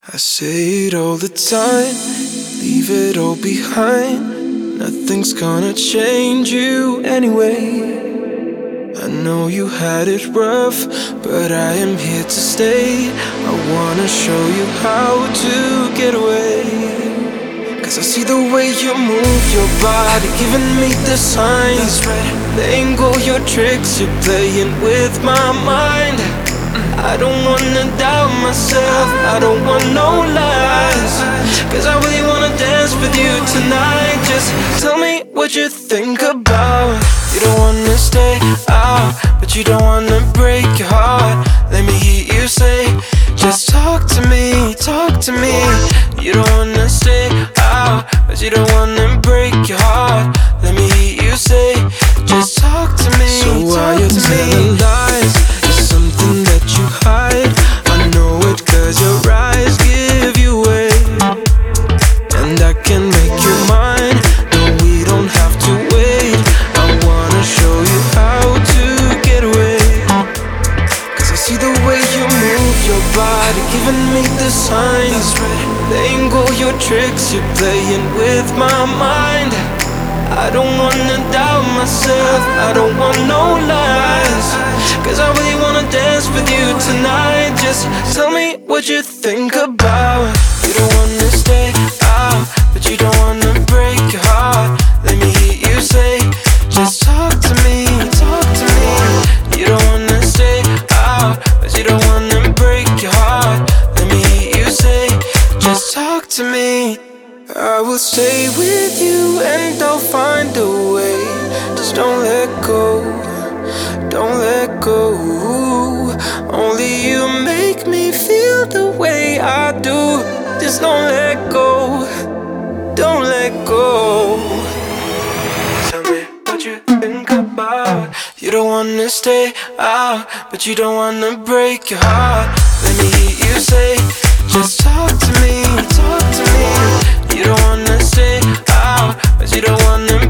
I say it all the time, leave it all behind. Nothing's gonna change you anyway. I know you had it rough, but I am here to stay. I wanna show you how to get away. Cause I see the way you move your body, giving me the signs. Playing all your tricks, you're playing with my mind. I don't wanna doubt myself, I don't want no lies. Cause I really wanna dance with you tonight. Just tell me what you think about. You don't wanna stay out, but you don't wanna break your heart. Let me hear you say, just talk to me, talk to me. You don't wanna stay out, but you don't wanna break your heart. Let me hear you say, just talk to me. So why you telling lies? It's something that you hide. I know it cause your eyes give you away. And I can make you mine. No, we don't have to wait. I wanna show you how to get away. Cause I see the way you move your body, giving me the signs. Playing all your tricks, you're playing with my mind. I don't wanna doubt myself, I don't want no lies. Cause I really wanna dance with you tonight. Just tell me what you think about. You don't wanna stay out, but you don't wanna break your heart. Let me hear you say, just talk to me, talk to me. You don't wanna stay out, but you don't wanna break your heart. Let me hear you say, just talk to me. I will stay with you and I'll find a way. Just don't let go, don't let go. Only you make me feel the way I do. Just don't let go, don't let go. Tell me what you think about. You don't wanna stay out, but you don't wanna break your heart. Let me hear you say, just talk to me, talk to me. You don't wanna stay out, but you don't wanna